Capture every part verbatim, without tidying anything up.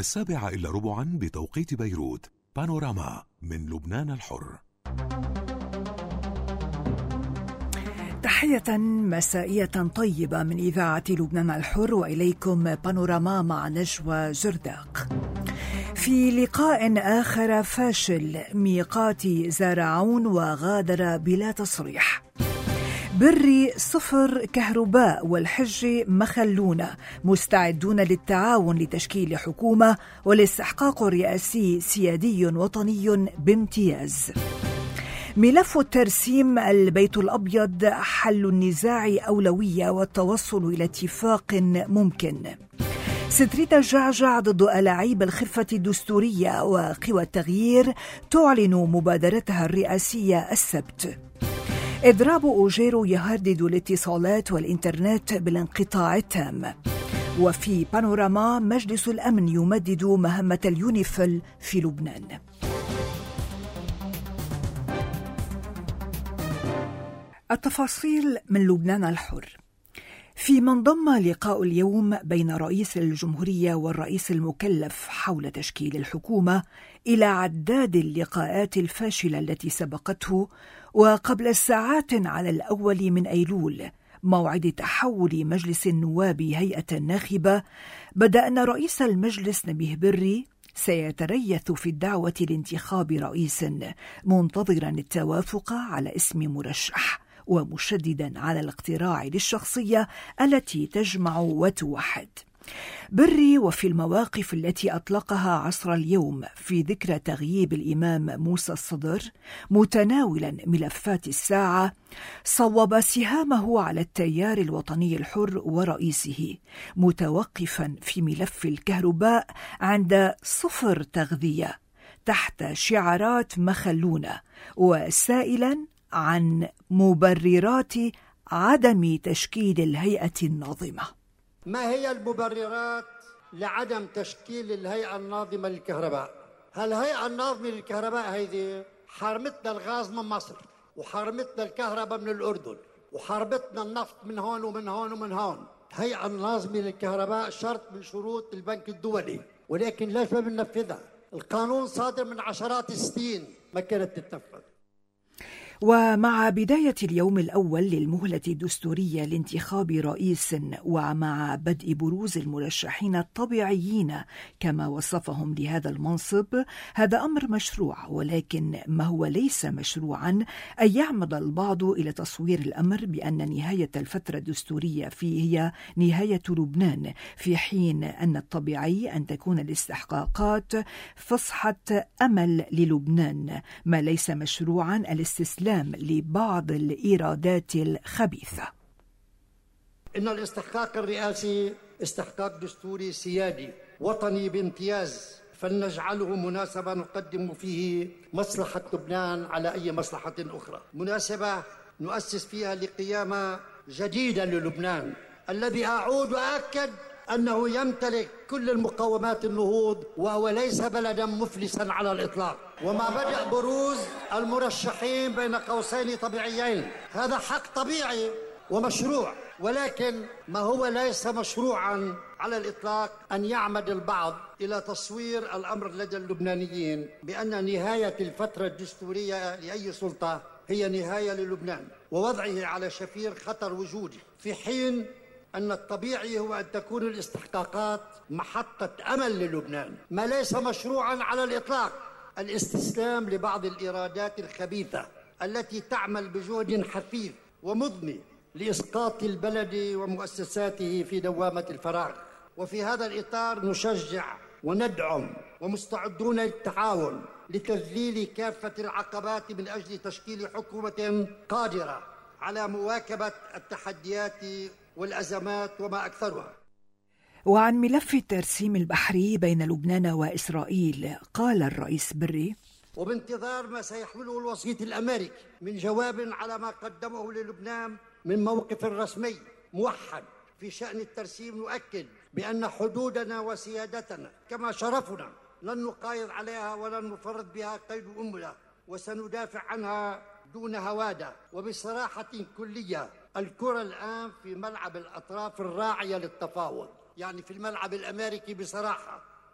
السابعة إلا ربعا بتوقيت بيروت. بانوراما من لبنان الحر. تحية مسائية طيبة من إذاعة لبنان الحر، وإليكم بانوراما مع نجوى جرداق. في لقاء آخر فاشل، ميقاتي زارعون وغادر بلا تصريح. بري صفر كهرباء والحج مخلونة، مستعدون للتعاون لتشكيل حكومة، والاستحقاق الرئاسي سيادي وطني بامتياز. ملف الترسيم البيت الأبيض، حل النزاع أولوية والتوصل إلى اتفاق ممكن. ستريتا الجعجع ضد ألاعيب الخفة الدستورية، وقوى التغيير تعلن مبادرتها الرئاسية السبت. إضراب أوجيرو يهدد الاتصالات والإنترنت بالانقطاع التام. وفي بانوراما، مجلس الأمن يمدد مهمة اليونيفيل في لبنان. التفاصيل من لبنان الحر. فيما انضم لقاء اليوم بين رئيس الجمهورية والرئيس المكلف حول تشكيل الحكومة إلى عداد اللقاءات الفاشلة التي سبقته، وقبل ساعات على الأول من أيلول موعد تحول مجلس النواب هيئة ناخبة، بدأ أن رئيس المجلس نبيه بري سيتريث في الدعوة لانتخاب رئيس، منتظرا التوافق على اسم مرشح، ومشددا على الاقتراع للشخصية التي تجمع وتوحد. بري وفي المواقف التي أطلقها عصر اليوم في ذكرى تغييب الإمام موسى الصدر، متناولا ملفات الساعة، صوب سهامه على التيار الوطني الحر ورئيسه، متوقفا في ملف الكهرباء عند صفر تغذية تحت شعارات مخلونة، وسائلا عن مبررات عدم تشكيل الهيئة الناظمة. ما هي المبررات لعدم تشكيل الهيئة الناظمة للكهرباء؟ هالهيئة الناظمة للكهرباء هيدي حرمتنا الغاز من مصر، وحرمتنا الكهرباء من الأردن، وحرمتنا النفط من هون ومن هون ومن هون. الهيئة الناظمة للكهرباء شرط من شروط البنك الدولي، ولكن ليش ما بننفذها؟ القانون صادر من عشرات السنين ما كانت تتنفذ. ومع بداية اليوم الأول للمهلة الدستورية لانتخاب رئيس، ومع بدء بروز المرشحين الطبيعيين كما وصفهم لهذا المنصب، هذا أمر مشروع، ولكن ما هو ليس مشروعا أن يعمد البعض إلى تصوير الأمر بأن نهاية الفترة الدستورية فيه هي نهاية لبنان، في حين أن الطبيعي أن تكون الاستحقاقات فسحة أمل للبنان، ما ليس مشروعا الاستسلام لبعض الإيرادات الخبيثة. إن الاستحقاق الرئاسي استحقاق دستوري سيادي وطني بامتياز، فلنجعله مناسبة نقدم فيه مصلحة لبنان على أي مصلحة أخرى، مناسبة نؤسس فيها لقيامة جديدة للبنان الذي أعود وأكد أنه يمتلك كل المقومات النهوض، وهو ليس بلدا مفلسا على الإطلاق. وما بدأ بروز المرشحين بين قوسين طبيعيين هذا حق طبيعي ومشروع، ولكن ما هو ليس مشروعا على الإطلاق أن يعمد البعض إلى تصوير الأمر لدى اللبنانيين بأن نهاية الفترة الدستورية لأي سلطة هي نهاية للبنان ووضعه على شفير خطر وجودي، في حين أن الطبيعي هو أن تكون الاستحقاقات محطة أمل للبنان. ما ليس مشروعا على الإطلاق الاستسلام لبعض الإيرادات الخبيثة التي تعمل بجهد حثيث ومضني لإسقاط البلد ومؤسساته في دوامة الفراغ. وفي هذا الإطار نشجع وندعم ومستعدون للتعاون لتذليل كافة العقبات من أجل تشكيل حكومة قادرة على مواكبة التحديات والأزمات وما أكثرها. وعن ملف الترسيم البحري بين لبنان وإسرائيل، قال الرئيس بري: وبانتظار ما سيحمله الوسيط الأمريكي من جواب على ما قدمه للبنان من موقف رسمي موحد في شأن الترسيم، نؤكد بأن حدودنا وسيادتنا كما شرفنا لن نقايض عليها ولن نفرط بها قيد أمنا، وسندافع عنها دون هوادة وبصراحة كلية. الكرة الآن في ملعب الأطراف الراعية للتفاوض، يعني في الملعب الأمريكي بصراحة،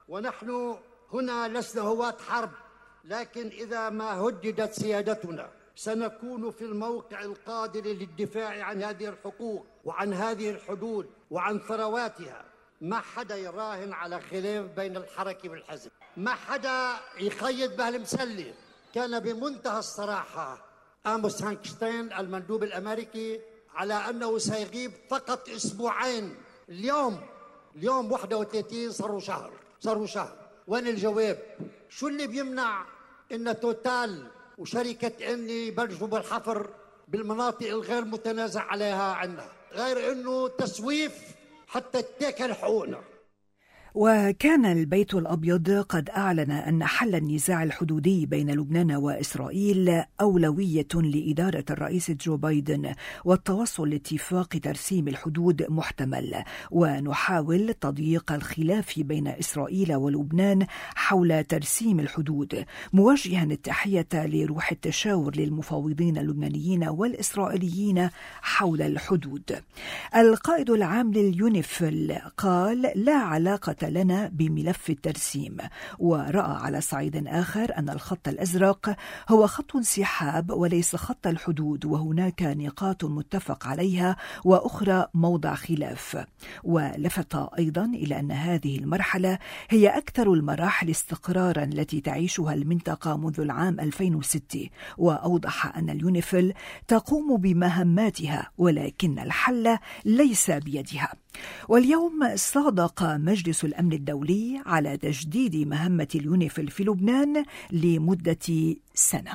ونحن هنا لسنا هواة حرب، لكن إذا ما هددت سيادتنا سنكون في الموقع القادر للدفاع عن هذه الحقوق وعن هذه الحدود وعن ثرواتها. ما حدا يراهن على خلاف بين الحركة والحزب، ما حدا يخيط بهالمسلة. كان بمنتهى الصراحة آموس هانكشتاين المندوب الأمريكي على أنه سيغيب فقط أسبوعين. اليوم اليوم واحد وثلاثين صاروا شهر صاروا شهر وين الجواب؟ شو اللي بيمنع إن توتال وشركة إني يبلشوا بالحفر بالمناطق الغير متنازع عليها عنا، غير إنه تسويف حتى تاكل حقوقنا. وكان البيت الأبيض قد أعلن أن حل النزاع الحدودي بين لبنان وإسرائيل أولوية لإدارة الرئيس جو بايدن، والتوصل لاتفاق ترسيم الحدود محتمل، ونحاول تضييق الخلاف بين إسرائيل ولبنان حول ترسيم الحدود، موجها التحية لروح التشاور للمفاوضين اللبنانيين والإسرائيليين حول الحدود. القائد العام لليونيفيل قال: لا علاقة لنا بملف الترسيم، ورأى على صعيد آخر أن الخط الأزرق هو خط انسحاب وليس خط الحدود، وهناك نقاط متفق عليها وأخرى موضع خلاف. ولفت أيضا إلى أن هذه المرحلة هي أكثر المراحل استقرارا التي تعيشها المنطقة منذ العام ألفين وستة، وأوضح أن اليونيفيل تقوم بمهماتها ولكن الحل ليس بيدها. واليوم صادق مجلس الأمن الدولي على تجديد مهمة اليونيفيل في لبنان لمدة سنة.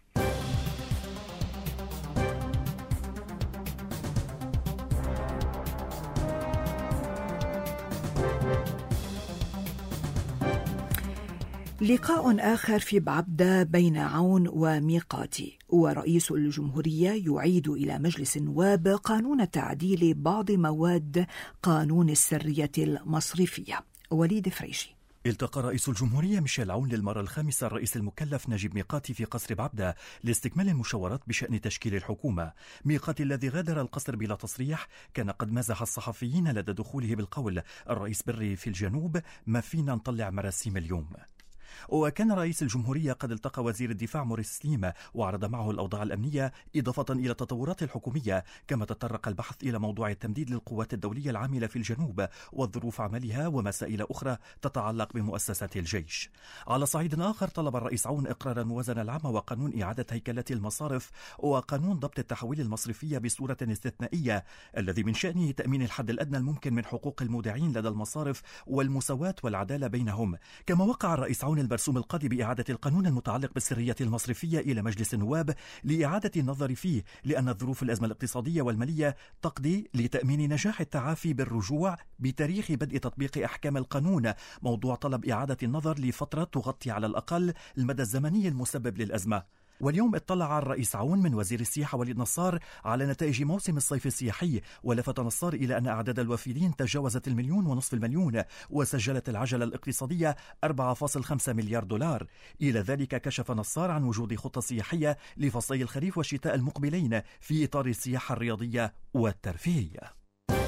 لقاء آخر في بعبدة بين عون وميقاتي، ورئيس الجمهورية يعيد إلى مجلس النواب قانون تعديل بعض مواد قانون السرية المصرفية. وليد فريشي. التقى رئيس الجمهورية ميشيل عون للمرة الخامسة الرئيس المكلف نجيب ميقاتي في قصر بعبدة لاستكمال المشاورات بشأن تشكيل الحكومة. ميقاتي الذي غادر القصر بلا تصريح كان قد مازح الصحفيين لدى دخوله بالقول: الرئيس بري في الجنوب، ما فينا نطلع مراسيم اليوم. وكان رئيس الجمهورية قد التقى وزير الدفاع موريس سليم وعرض معه الأوضاع الأمنية إضافة إلى التطورات الحكومية، كما تطرق البحث إلى موضوع التمديد للقوات الدولية العاملة في الجنوب وظروف عملها ومسائل أخرى تتعلق بمؤسسات الجيش. على صعيد آخر طلب الرئيس عون إقرار الموازنة العامة وقانون إعادة هيكلة المصارف وقانون ضبط التحويل المصرفية بصورة استثنائية الذي من شأنه تأمين الحد الأدنى الممكن من حقوق المودعين لدى المصارف والمساواة والعدالة بينهم. كما وقع الرئيس عون البرسوم القاضي بإعادة القانون المتعلق بالسرية المصرفية إلى مجلس النواب لإعادة النظر فيه، لأن ظروف الأزمة الاقتصادية والمالية تقضي لتأمين نجاح التعافي بالرجوع بتاريخ بدء تطبيق أحكام القانون، موضوع طلب إعادة النظر لفترة تغطي على الأقل المدى الزمني المسبب للأزمة. واليوم اطلع الرئيس عون من وزير السياحة وليد نصار على نتائج موسم الصيف السياحي، ولفت نصار إلى أن أعداد الوافدين تجاوزت المليون ونصف المليون، وسجلت العجلة الاقتصادية أربعة فاصلة خمسة مليار دولار. إلى ذلك كشف نصار عن وجود خطة سياحية لفصلي الخريف والشتاء المقبلين في إطار السياحة الرياضية والترفيهية.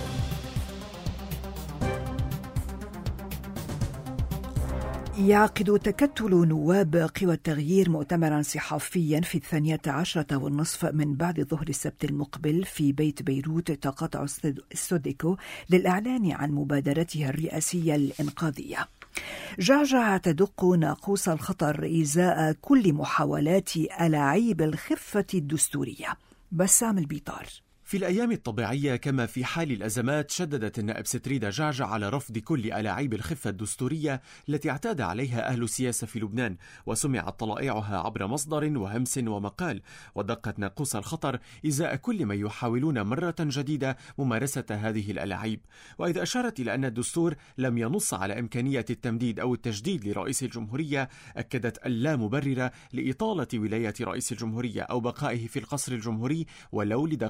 يعقد تكتل نواب قوى التغيير مؤتمرا صحفيا في الثانية عشرة والنصف من بعد ظهر السبت المقبل في بيت بيروت تقاطع السوديكو للإعلان عن مبادرتها الرئاسية الإنقاذية. جعجع تدق ناقوس الخطر إزاء كل محاولات ألاعيب الخفة الدستورية. بسام البيطار. في الأيام الطبيعية كما في حال الأزمات شددت النائب ستريدة جعجع على رفض كل ألاعيب الخفة الدستورية التي اعتاد عليها أهل السياسة في لبنان، وسمعت طلائعها عبر مصدر وهمس ومقال، ودقت ناقوس الخطر إزاء كل من يحاولون مرة جديدة ممارسة هذه الألاعيب. وإذا أشارت إلى أن الدستور لم ينص على إمكانية التمديد أو التجديد لرئيس الجمهورية، أكدت اللا مبرر لإطالة ولاية رئيس الجمهورية أو بقائه في القصر الجمهوري ولو لدقيقة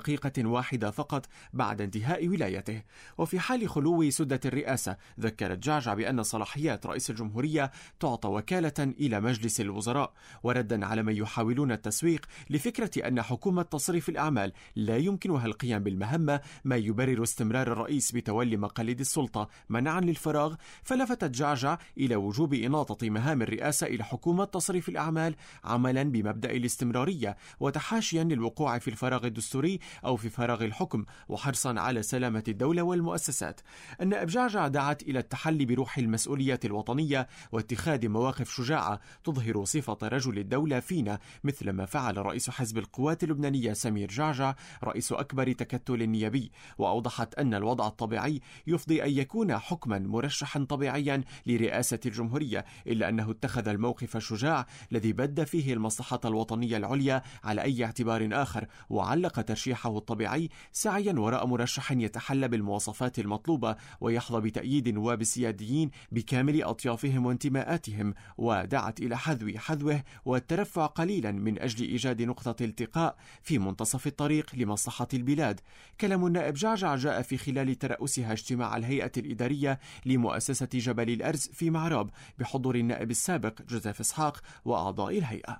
واحدة فقط بعد انتهاء ولايته. وفي حال خلو سدة الرئاسة، ذكرت جعجع بأن صلاحيات رئيس الجمهورية تعطى وكالة إلى مجلس الوزراء، وردا على من يحاولون التسويق لفكرة أن حكومة تصريف الأعمال لا يمكنها القيام بالمهمة، ما يبرر استمرار الرئيس بتولي مقاليد السلطة منعا للفراغ. فلفتت جعجع إلى وجوب إناطة مهام الرئاسة إلى حكومة تصريف الأعمال عملا بمبدأ الاستمرارية، وتحاشيا للوقوع في الفراغ الدستوري أو في فراغ الحكم، وحرصا على سلامة الدولة والمؤسسات. النائب جعجع دعت إلى التحلي بروح المسؤولية الوطنية واتخاذ مواقف شجاعة تظهر صفة رجل الدولة فينا، مثل ما فعل رئيس حزب القوات اللبنانية سمير جعجع رئيس أكبر تكتل نيابي. وأوضحت أن الوضع الطبيعي يفضي أن يكون حكما مرشحا طبيعيا لرئاسة الجمهورية، إلا أنه اتخذ الموقف الشجاع الذي بد فيه المصلحة الوطنية العليا على أي اعتبار آخر، وعلق ترشيحه الطبيعي سعيا وراء مرشح يتحلى بالمواصفات المطلوبة ويحظى بتأييد النواب السياديين بكامل أطيافهم وانتماءاتهم، ودعت إلى حذو حذوه والترفع قليلا من أجل إيجاد نقطة التقاء في منتصف الطريق لمصلحة البلاد. كلام النائب جعجع جاء في خلال ترأسها اجتماع الهيئة الإدارية لمؤسسة جبل الأرز في معراب بحضور النائب السابق جوزيف إسحاق وأعضاء الهيئة.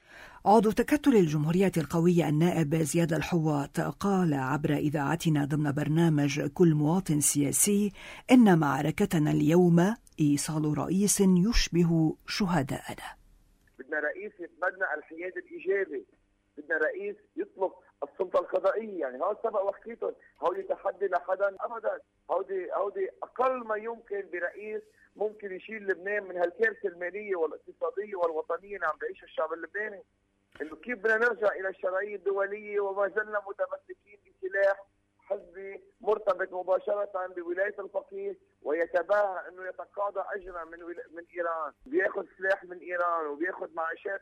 عضو تكتل الجمهورية القوية النائب زياد الحواط قال عبر إذاعتنا ضمن برنامج كل مواطن سياسي إن معركتنا اليوم إيصال رئيس يشبه شهداءنا. بدنا رئيس يتبنى الحياد الإيجابي، بدنا رئيس يطلق السلطة القضائية. يعني هذا سبق وحكيتهم، هودي تحدي لحدا أبدا، هودي هودي أقل ما يمكن برئيس ممكن يشيل لبنان من هالكارثة المالية والاقتصادية والوطنية اللي عم بيعيشها الشعب اللبناني. إنه كيف بدنا نرجع إلى الشرعية الدولية وما زلنا متمسكين بسلاح حزبي مرتبط مباشرة بولاية الفقيه، ويتباهى إنه يتقاضى أجرا من من إيران، بياخذ سلاح من إيران وبياخذ معاشات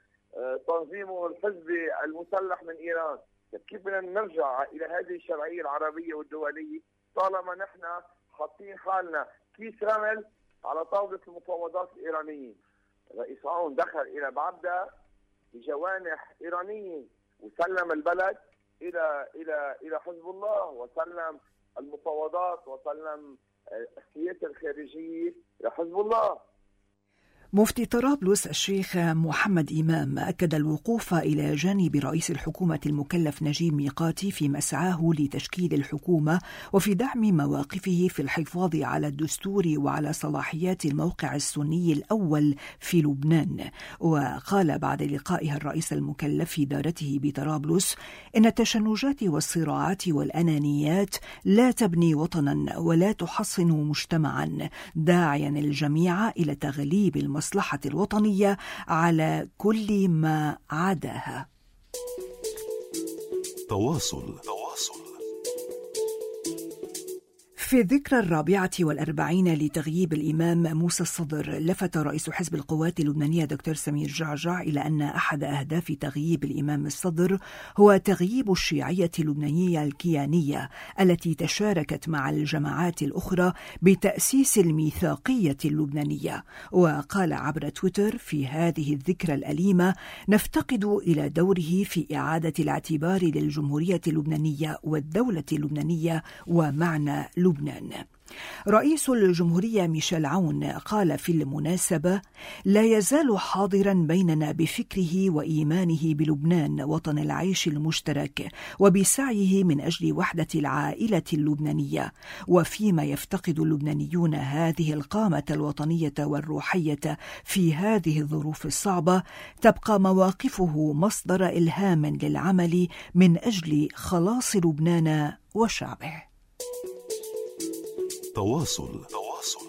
تنظيمه الحزبي المسلح من إيران. كيف بدنا نرجع إلى هذه الشرعية العربية والدولية طالما نحن حاطين حالنا كيس رمل على طاولة المفاوضات الإيرانية؟ رئيس عون دخل إلى بعبدة بجوانح إيرانية وسلم البلد إلى إلى إلى حزب الله، وسلم المفاوضات وسلم السياسة الخارجية لحزب الله. مفتي طرابلس الشيخ محمد إمام أكد الوقوف إلى جانب رئيس الحكومة المكلف نجيب ميقاتي في مسعاه لتشكيل الحكومة وفي دعم مواقفه في الحفاظ على الدستور وعلى صلاحيات الموقع السني الأول في لبنان. وقال بعد لقائها الرئيس المكلف في دارته بطرابلس إن التشنجات والصراعات والأنانيات لا تبني وطنا ولا تحصن مجتمعا، داعيا الجميع إلى تغليب المصلحة المصلحة الوطنية على كل ما عداها. تواصل تواصل في الذكرى الرابعة والأربعين لتغييب الإمام موسى الصدر، لفت رئيس حزب القوات اللبنانية دكتور سمير جعجع إلى أن أحد أهداف تغييب الإمام الصدر هو تغييب الشيعية اللبنانية الكيانية التي تشاركت مع الجماعات الأخرى بتأسيس الميثاقية اللبنانية. وقال عبر تويتر: في هذه الذكرى الأليمة نفتقد إلى دوره في إعادة الاعتبار للجمهورية اللبنانية والدولة اللبنانية ومعنى لبنان. رئيس الجمهورية ميشيل عون قال في المناسبة: لا يزال حاضرا بيننا بفكره وإيمانه بلبنان وطن العيش المشترك وبسعيه من أجل وحدة العائلة اللبنانية. وفيما يفتقد اللبنانيون هذه القامة الوطنية والروحية في هذه الظروف الصعبة، تبقى مواقفه مصدر إلهام للعمل من أجل خلاص لبنان وشعبه. تواصل تواصل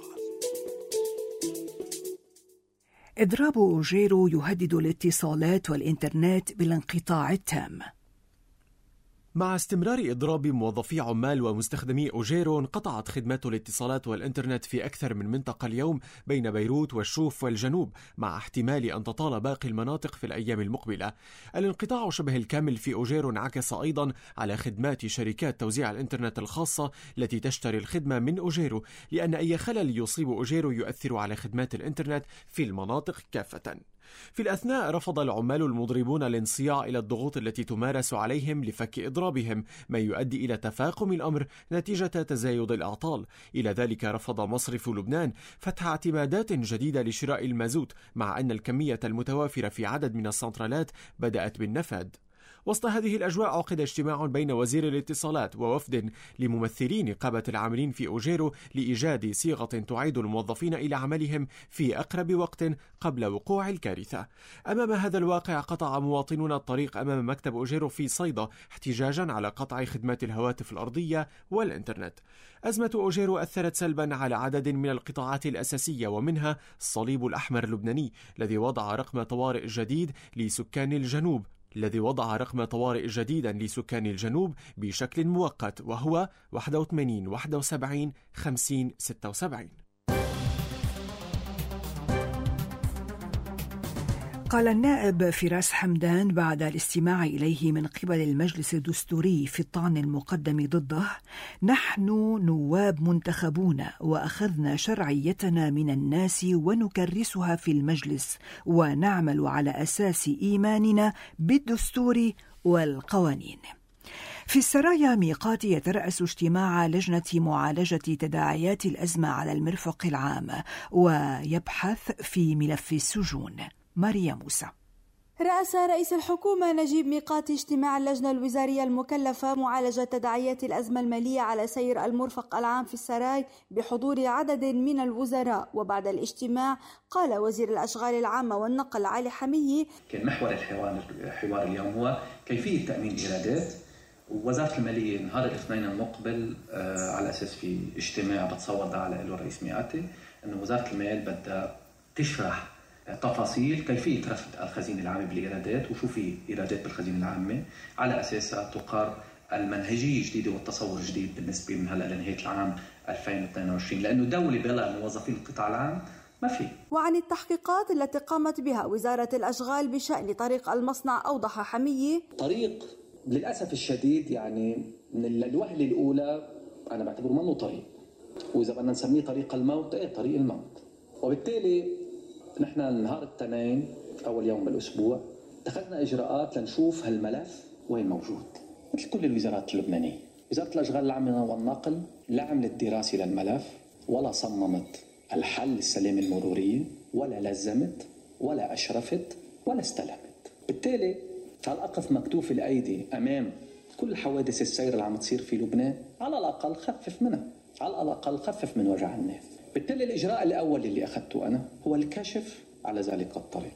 إضراب أوجيرو يهدد الاتصالات والإنترنت بالانقطاع التام. مع استمرار إضراب موظفي عمال ومستخدمي أوجيرو، انقطعت خدمات الاتصالات والإنترنت في أكثر من منطقة اليوم بين بيروت والشوف والجنوب، مع احتمال أن تطال باقي المناطق في الأيام المقبلة. الانقطاع شبه الكامل في أوجيرو انعكس أيضا على خدمات شركات توزيع الإنترنت الخاصة التي تشتري الخدمة من أوجيرو، لأن أي خلل يصيب أوجيرو يؤثر على خدمات الإنترنت في المناطق كافة. في الأثناء رفض العمال المضربون الانصياع إلى الضغوط التي تمارس عليهم لفك إضرابهم، ما يؤدي إلى تفاقم الأمر نتيجة تزايد الأعطال. إلى ذلك رفض مصرف لبنان فتح اعتمادات جديدة لشراء المازوت، مع أن الكمية المتوافرة في عدد من السنترالات بدأت بالنفاذ. وسط هذه الأجواء عقد اجتماع بين وزير الاتصالات ووفد لممثلي نقابة العاملين في أوجيرو لإيجاد صيغة تعيد الموظفين إلى عملهم في أقرب وقت قبل وقوع الكارثة. أمام هذا الواقع قطع مواطنون الطريق أمام مكتب أوجيرو في صيدا احتجاجا على قطع خدمات الهواتف الأرضية والإنترنت. أزمة أوجيرو أثرت سلبا على عدد من القطاعات الأساسية، ومنها الصليب الأحمر اللبناني الذي وضع رقم طوارئ جديد لسكان الجنوب الذي وضع رقم طوارئ جديدا لسكان الجنوب بشكل مؤقت، وهو واحد وثمانين واحد وسبعين خمسين ستة وسبعين. قال النائب فراس حمدان بعد الاستماع إليه من قبل المجلس الدستوري في الطعن المقدم ضده: نحن نواب منتخبون وأخذنا شرعيتنا من الناس ونكرسها في المجلس، ونعمل على أساس إيماننا بالدستور والقوانين. في السرايا ميقات يترأس اجتماع لجنة معالجة تداعيات الأزمة على المرفق العام ويبحث في ملف السجون. ماريا موسى. رأس رئيس الحكومة نجيب ميقاتي اجتماع اللجنة الوزارية المكلفة معالجة تداعيات الأزمة المالية على سير المرفق العام في السراي بحضور عدد من الوزراء. وبعد الاجتماع قال وزير الأشغال العامة والنقل علي حمية: كان محور الحوار الحوار اليوم هو كيفية تأمين الإيرادات. ووزارة المالية نهار الاثنين المقبل على أساس في اجتماع بتصور ده على له الرئيس ميقاتي أنه وزارة المال بدها تشرح تفاصيل كيفية رفد الخزينة العامة بالإيرادات وشو في إيرادات بالخزينة العامة، على أساسها تقر المنهجية الجديدة والتصور الجديد بالنسبة من هلا لنهاية العام ألفين واثنين وعشرين، لأنه دولة بلا موظفين القطاع العام ما في. وعن التحقيقات التي قامت بها وزارة الأشغال بشأن طريق المصنع أوضح حمية: طريق للأسف الشديد يعني من الوهلة الأولى أنا بعتبره منه طريق، وإذا بدنا نسميه طريق الموت إيه طريق الموت. وبالتالي نحن نهار الاثنين أول يوم بالأسبوع اتخذنا إجراءات لنشوف هالملف وين موجود، مثل كل الوزارات اللبنانية. وزارة الأشغال العامة والنقل لا عملت دراسة للملف ولا صممت الحل السلام المرورية ولا لزمت ولا أشرفت ولا استلمت. بالتالي هالأقف مكتوف الأيدي أمام كل حوادث السير اللي عم تصير في لبنان، على الأقل خفف منها، على الأقل خفف من وجع الناس. بالتالي الإجراء الأول اللي أخذته أنا هو الكشف على ذلك الطريق،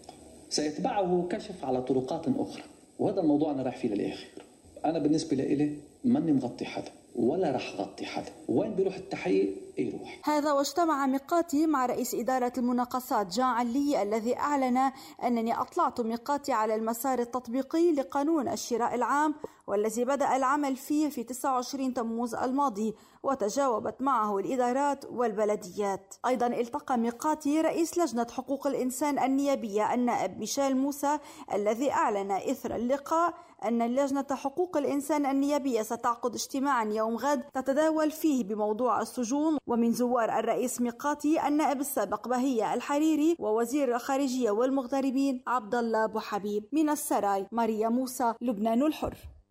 سيتبعه كشف على طرقات أخرى، وهذا الموضوع أنا راح فيه للآخر. أنا بالنسبة لإلي ماني مغطي حدا ولا رح غطي حدا، وين بيروح التحقيق يروح. هذا واجتمع ميقاتي مع رئيس إدارة المناقصات جان علي الذي أعلن أنني أطلعت ميقاتي على المسار التطبيقي لقانون الشراء العام والذي بدأ العمل فيه في تسعة وعشرين تموز الماضي، وتجاوبت معه الإدارات والبلديات. أيضا التقى ميقاتي رئيس لجنة حقوق الإنسان النيابية النائب ميشيل موسى الذي أعلن إثر اللقاء أن اللجنة حقوق الإنسان النيابية ستعقد اجتماعا يوم غد تتداول فيه بموضوع السجون. ومن زوار الرئيس ميقاتي النائب السابق بهية الحريري ووزير الخارجية والمغتربين عبد الله أبو حبيب. من السراي ماريا موسى، لبنان الحر.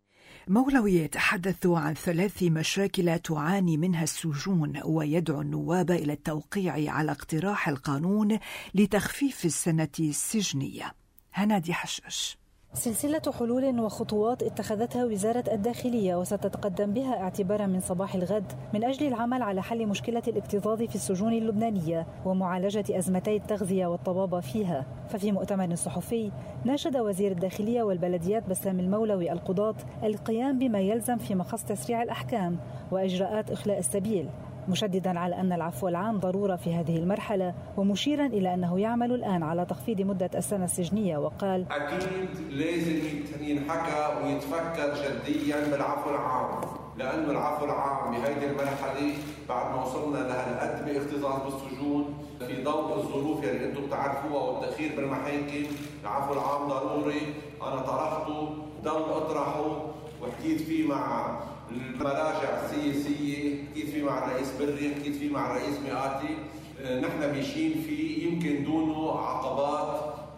مولوي يتحدث عن ثلاث مشاكل تعاني منها السجون ويدعو النواب إلى التوقيع على اقتراح القانون لتخفيف السنة السجنية. هنادي حشاش. سلسلة حلول وخطوات اتخذتها وزارة الداخلية وستتقدم بها اعتبارا من صباح الغد من أجل العمل على حل مشكلة الاكتظاظ في السجون اللبنانية ومعالجة أزمتي التغذية والطبابة فيها. ففي مؤتمر صحفي ناشد وزير الداخلية والبلديات بسام المولوي القضاة القيام بما يلزم في مخص تسريع الأحكام وإجراءات إخلاء السبيل، مشددا على أن العفو العام ضرورة في هذه المرحلة، ومشيرا إلى أنه يعمل الآن على تخفيض مدة السنة السجنية. وقال: أكيد لازم ينحكى ويتفكر جديا بالعفو العام، لأنه العفو العام بهذه المرحلة بعد ما وصلنا لهالقد باكتظاظ بالسجون في ضوء الظروف اللي انتم بتعرفوها والتأخير بالمحاكم، العفو العام ضروري. أنا طرحته ضل أطرحه وحكيت فيه مع المراجع السياسية، حكيت فيه مع الرئيس بري، حكيت فيه مع الرئيس ميقاتي. نحن ماشيين فيه يمكن دونه عقبات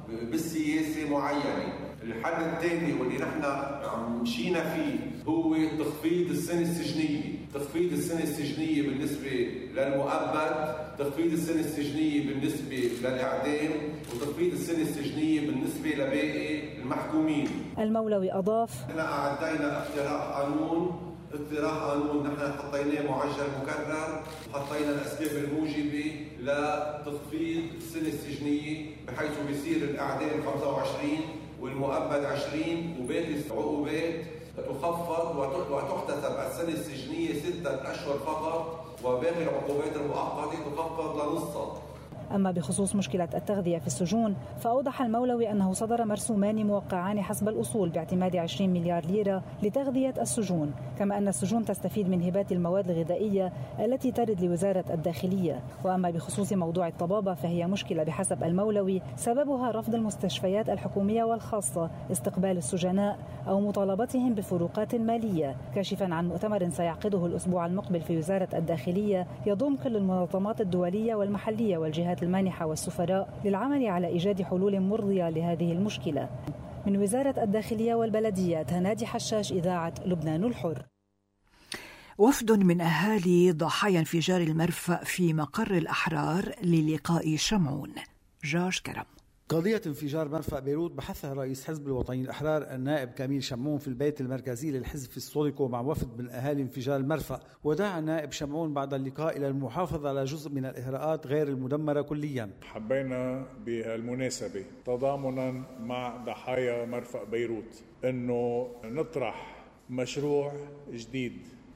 بالسياسة معينة. الحل الثاني واللي نحن عم مشينا فيه هو تخفيض السنة السجنية، تخفيض السنة السجنية بالنسبة للمؤبد، تخفيض السنة السجنية بالنسبة للإعدام، وتخفيض السنة السجنية بالنسبة لباقي المحكومين. المولوي أضاف: نحن أعدينا اقتراح قانون، اقتراح قانون نحن حطيناه معجل مكرر، وحطينا الأسباب الموجبة لتخفيض السنة السجنية بحيث بيصير الإعدام خمسة وعشرين والمؤبد عشرين، وباقي العقوبات تخفض وتحتسب السنة السجنية ستة أشهر فقط، وباقي العقوبات المؤقتة تخفض لنصها. أما بخصوص مشكلة التغذية في السجون فأوضح المولوي أنه صدر مرسومان موقعان حسب الأصول باعتماد عشرين مليار ليرة لتغذية السجون، كما أن السجون تستفيد من هبات المواد الغذائية التي ترد لوزارة الداخلية. وأما بخصوص موضوع الطبابة فهي مشكلة بحسب المولوي سببها رفض المستشفيات الحكومية والخاصة استقبال السجناء أو مطالبتهم بفروقات مالية، كاشفا عن مؤتمر سيعقده الأسبوع المقبل في وزارة الداخلية يضم كل المنظمات الدولية والمحلية والجهات المانحة والسفراء للعمل على إيجاد حلول مرضية لهذه المشكلة. من وزارة الداخلية والبلديات، هنادي حشاش، إذاعة لبنان الحر. وفد من أهالي ضحايا انفجار المرفأ في مقر الأحرار للقاء شمعون. جاش كرم. قضية انفجار مرفأ بيروت بحثها رئيس حزب الوطنيين الأحرار النائب كميل شمعون في البيت المركزي للحزب في السوديكو مع وفد من أهالي انفجار المرفأ. ودعا النائب شمعون بعد اللقاء إلى المحافظة على جزء من الإهراءات غير المدمرة كليا. حبينا بهالمناسبة تضامنا مع ضحايا مرفأ بيروت أنه نطرح مشروع جديد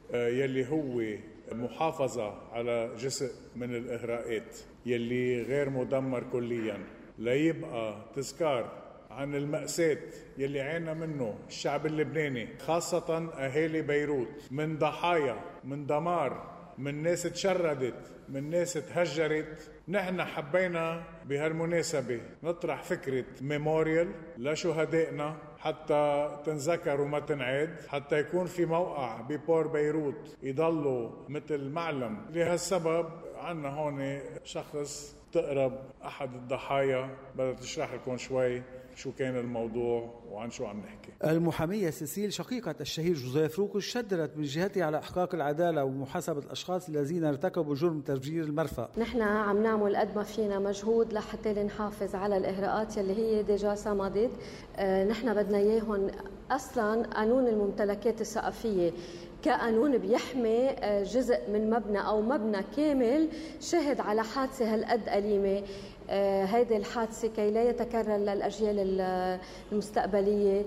يلي هو محافظة على جزء من الإهراءات يلي غير مدمر كليا، ليبقى تذكار عن المأساة يلي عانى منه الشعب اللبناني، خاصة أهالي بيروت، من ضحايا، من دمار، من ناس تشردت، من ناس تهجرت. نحن حبينا بهالمناسبة نطرح فكرة ميموريال لشهدائنا حتى تنذكر وما تنعاد، حتى يكون في موقع ببور بيروت يضلوا مثل معلم. لهالسبب عنا هون شخص تقرب أحد الضحايا بدها تشرح لكم شوي شو كان الموضوع وعن شو عم نحكي. المحامية سيسيل شقيقة الشهير جوزيف روكوش شددت من جهتها على إحقاق العدالة ومحاسبة الأشخاص الذين ارتكبوا جرم تفجير المرفأ. نحن عم نعمل قد ما فينا مجهود لحتى نحافظ على الإهراءات يلي هي ديجا صمدت. اه نحن بدنا إياهم. أصلا قانون الممتلكات الثقافية كقانون بيحمي جزء من مبنى أو مبنى كامل شهد على حادثة هالقد أليمة. آه هيدي الحادثة كي لا يتكرر للأجيال المستقبلية.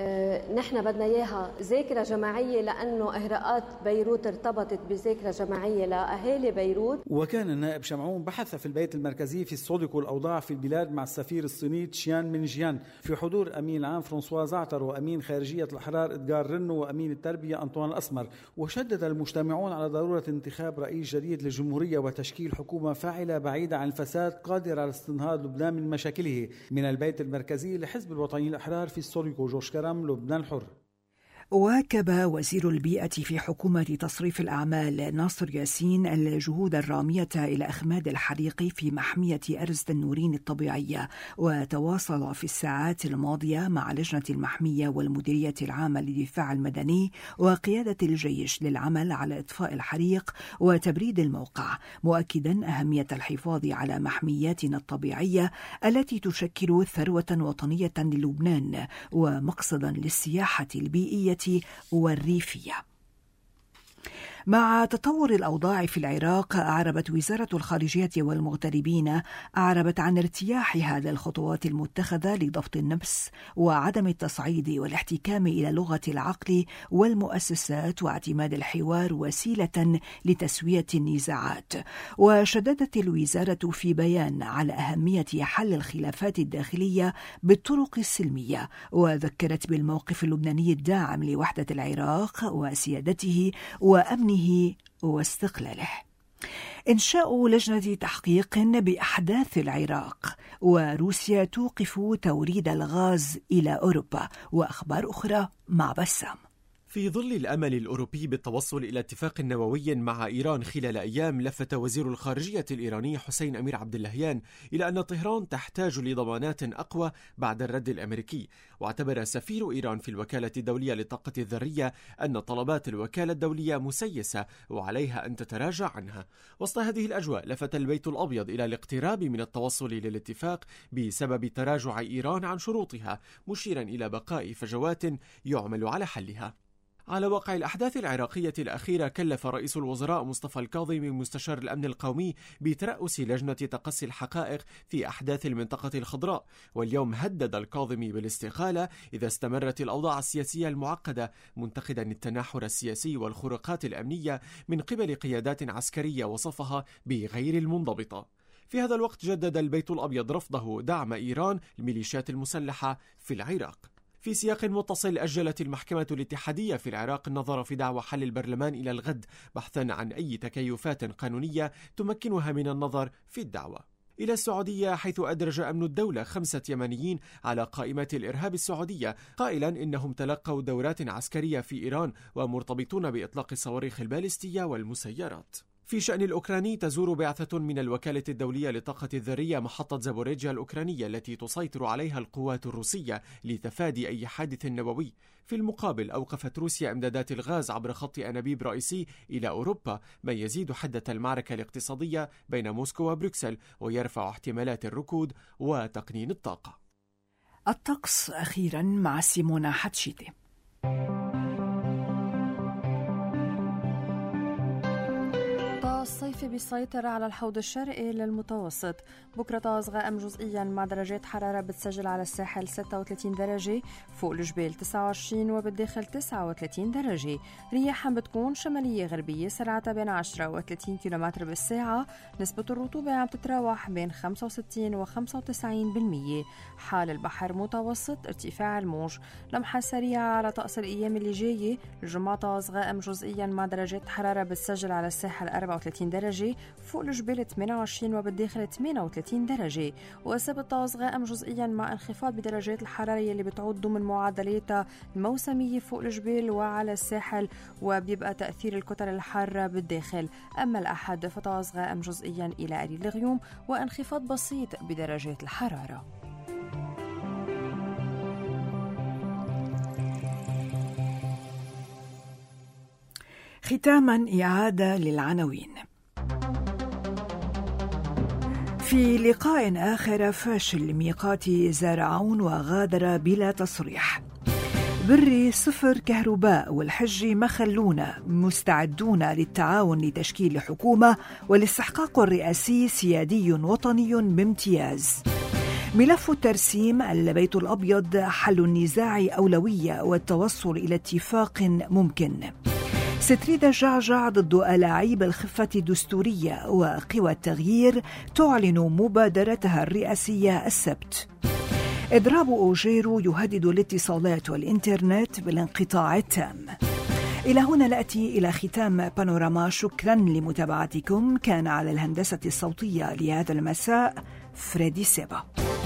آه نحن بدنا إياها ذاكرة جماعية، لأنه إهراءات بيروت ارتبطت بذاكرة جماعية لأهالي بيروت. وكان النائب شمعون بحث في البيت المركزي في السوديكو الأوضاع في البلاد مع السفير الصيني تشيان من جيان في حضور أمين العام فرانسوا زعتر وأمين خارجية الأحرار إدغار رنو وأمين التربية أنطوان الأسمر. وشدد المجتمعون على ضرورة انتخاب رئيس جديد للجمهورية وتشكيل حكومة فاعلة بعيدة عن الفساد قادرة على استنهاض لبنان من مشاكله. من البيت المركزي لحزب الوطنيين الأحرار في السوديكو، جوش كرم، لبنان الحر. واكب وزير البيئة في حكومة تصريف الأعمال ناصر ياسين الجهود الرامية إلى إخماد الحريق في محمية أرز النورين الطبيعية، وتواصل في الساعات الماضية مع لجنة المحمية والمديرية العامة للدفاع المدني وقيادة الجيش للعمل على إطفاء الحريق وتبريد الموقع، مؤكدا أهمية الحفاظ على محمياتنا الطبيعية التي تشكل ثروة وطنية للبنان ومقصدا للسياحة البيئية والريفية. مع تطور الأوضاع في العراق، أعربت وزارة الخارجية والمغتربين أعربت عن ارتياحها للخطوات المتخذة لضبط النفس وعدم التصعيد والاحتكام إلى لغة العقل والمؤسسات واعتماد الحوار وسيلة لتسوية النزاعات. وشددت الوزارة في بيان على أهمية حل الخلافات الداخلية بالطرق السلمية، وذكرت بالموقف اللبناني الداعم لوحدة العراق وسيادته وأمنه واستقلاله. إنشاء لجنة تحقيق بأحداث العراق، وروسيا توقف توريد الغاز إلى أوروبا، وأخبار أخرى مع بسام. في ظل الأمل الأوروبي بالتوصل إلى اتفاق نووي مع إيران خلال أيام، لفت وزير الخارجية الإيراني حسين أمير عبد اللهيان إلى أن طهران تحتاج لضمانات أقوى بعد الرد الأمريكي. واعتبر سفير إيران في الوكالة الدولية للطاقة الذرية أن طلبات الوكالة الدولية مسيسة وعليها أن تتراجع عنها. وسط هذه الأجواء، لفت البيت الأبيض إلى الاقتراب من التوصل للاتفاق بسبب تراجع إيران عن شروطها، مشيرا إلى بقاء فجوات يعمل على حلها. على واقع الأحداث العراقية الأخيرة، كلف رئيس الوزراء مصطفى الكاظمي مستشار الأمن القومي بترأس لجنة تقصي الحقائق في أحداث المنطقة الخضراء. واليوم هدد الكاظمي بالاستقالة إذا استمرت الأوضاع السياسية المعقدة، منتقدا التناحر السياسي والخروقات الأمنية من قبل قيادات عسكرية وصفها بغير المنضبطة. في هذا الوقت، جدد البيت الأبيض رفضه دعم إيران للميليشيات المسلحة في العراق. في سياق متصل، أجلت المحكمة الاتحادية في العراق النظر في دعوى حل البرلمان إلى الغد، بحثا عن أي تكيفات قانونية تمكنها من النظر في الدعوى. إلى السعودية، حيث أدرج أمن الدولة خمسة يمنيين على قائمة الإرهاب السعودية، قائلا إنهم تلقوا دورات عسكرية في إيران ومرتبطون بإطلاق الصواريخ البالستية والمسيرات. في شأن الأوكراني، تزور بعثة من الوكالة الدولية للطاقة الذرية محطة زابوريجيا الأوكرانية التي تسيطر عليها القوات الروسية لتفادي أي حادث نووي. في المقابل، أوقفت روسيا إمدادات الغاز عبر خط أنابيب رئيسي إلى أوروبا، ما يزيد حدة المعركة الاقتصادية بين موسكو وبروكسل ويرفع احتمالات الركود وتقنين الطاقة. الطقس أخيرا مع سيمونا حتشيتي. الصيف بيسيطر على الحوض الشرقي للمتوسط. بكرة طقس غائم جزئيا مع درجات حرارة بتسجل على الساحل ستة وثلاثين درجة، فوق الجبال تسعة وعشرين وبالداخل تسعة وثلاثين درجة. رياح بتكون شمالية غربية سرعتها بين عشرة وثلاثين كيلومتر بالساعة. نسبة الرطوبة عم تتراوح بين خمسة وستين وخمسة وتسعين بالمية. حال البحر متوسط، ارتفاع الموج. لمحة سريعة على طقس الأيام اللي جاية. الجمعة طقس غائم جزئيا مع درجات حرارة بتسجل على الساحل أربعة وثلاثين درجة، فوق الجبال ثمانية وعشرين وبالداخل ثمانية وثلاثين درجة. والسبت طقس غائم جزئيا مع انخفاض بدرجات الحرارة اللي بتعود ضمن معدلاتها الموسمية فوق الجبال وعلى الساحل، وبيبقى تأثير الكتل الحارة بالداخل. أما الأحد فطقس غائم جزئيا إلى قليل الغيوم وانخفاض بسيط بدرجات الحرارة. ختاما إعادة للعناوين. في لقاء آخر فاشل لميقات زارعون وغادر بلا تصريح. بري صفر كهرباء والحج ما خلونا مستعدون للتعاون لتشكيل حكومة، والاستحقاق الرئاسي سيادي وطني بامتياز. ملف الترسيم، البيت الأبيض حل النزاع أولوية والتوصل إلى اتفاق ممكن. ستريدا جعجع ضد ألاعيب الخفة الدستورية، وقوى التغيير تعلن مبادرتها الرئاسية السبت. إضراب أوجيرو يهدد الاتصالات والإنترنت بالانقطاع التام. إلى هنا نأتي إلى ختام بانوراما. شكرا لمتابعتكم. كان على الهندسة الصوتية لهذا المساء فريدي سيبا.